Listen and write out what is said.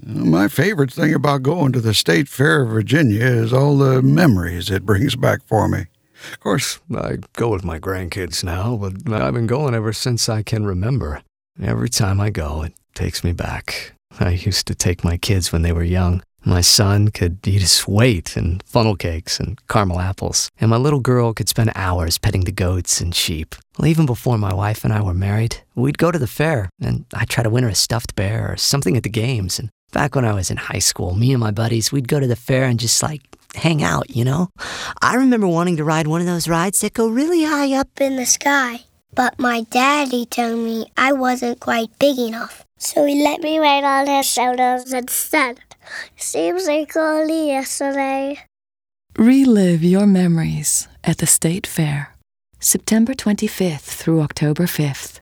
My favorite thing about going to the State Fair of Virginia is all the memories it brings back for me. Of course, I go with my grandkids now, but I've been going ever since I can remember. Every time I go, it takes me back. I used to take my kids when they were young. My son could eat his weight in funnel cakes and caramel apples, and my little girl could spend hours petting the goats and sheep. Well, even before my wife and I were married, we'd go to the fair, and I'd try to win her a stuffed bear or something at the games. And back when I was in high school, me and my buddies, we'd go to the fair and just, hang out, you know? I remember wanting to ride one of those rides that go really high up in the sky. But my daddy told me I wasn't quite big enough, so he let me ride on his shoulders instead. Seems like only yesterday. Relive your memories at the State Fair, September 25th through October 5th.